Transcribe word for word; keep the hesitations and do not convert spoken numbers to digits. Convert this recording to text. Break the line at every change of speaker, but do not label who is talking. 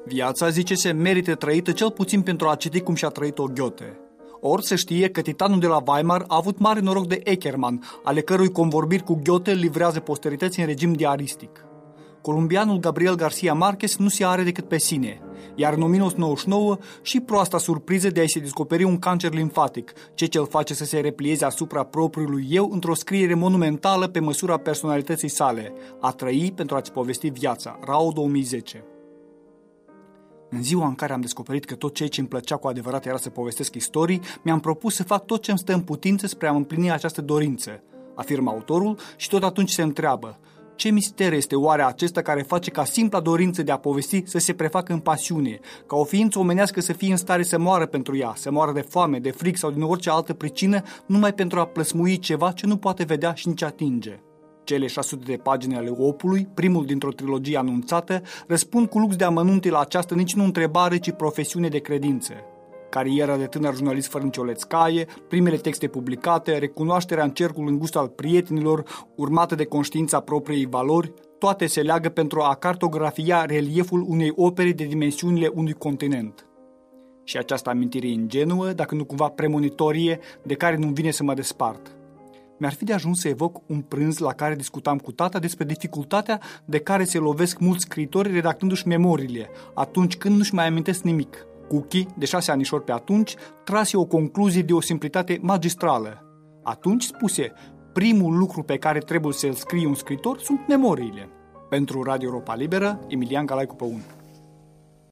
Viața, zice, se merită trăită cel puțin pentru a citi cum și-a trăit-o Goethe. Ori se știe că titanul de la Weimar a avut mare noroc de Eckermann, ale cărui convorbiri cu Goethe livrează posterității în regim diaristic. Columbianul Gabriel Garcia Marquez nu se are decât pe sine, iar în o mie nouă sute nouăzeci și nouă și proasta surpriză de a-i se descoperi un cancer limfatic, ceea ce îl face să se replieze asupra propriului eu într-o scriere monumentală pe măsura personalității sale, A trăi pentru a-ți povesti viața, Rao două mii zece. În ziua în care am descoperit că tot ceea ce îmi plăcea cu adevărat era să povestesc istorii, mi-am propus să fac tot ce îmi stă în putință spre a împlini această dorință, afirmă autorul și tot atunci se întreabă: ce mister este oare acesta care face ca simpla dorință de a povesti să se prefacă în pasiune, ca o ființă omenească să fie în stare să moară pentru ea, să moară de foame, de fric sau din orice altă pricină, numai pentru a plăsmui ceva ce nu poate vedea și nici atinge? Cele șase sute de pagini ale Opului, primul dintr-o trilogie anunțată, răspund cu lux de amănunte la această nici nu întrebare, ci profesiune de credință. Cariera de tânăr jurnalist fără nicio lețcaie, primele texte publicate, recunoașterea în cercul îngust al prietenilor, urmată de conștiința propriei valori, toate se leagă pentru a cartografia relieful unei opere de dimensiunile unui continent. Și această amintire ingenuă, dacă nu cumva premonitorie, de care nu-mi vine să mă despart. Mi-ar fi de ajuns să evoc un prânz la care discutam cu tata despre dificultatea de care se lovesc mulți scriitori redactându-și memoriile, atunci când nu-și mai amintesc nimic. Cuchi, de șase anișori pe atunci, trase o concluzie de o simplitate magistrală. Atunci spuse: primul lucru pe care trebuie să-l scrie un scriitor sunt memoriile. Pentru Radio Europa Liberă, Emilian Galaicu Păun.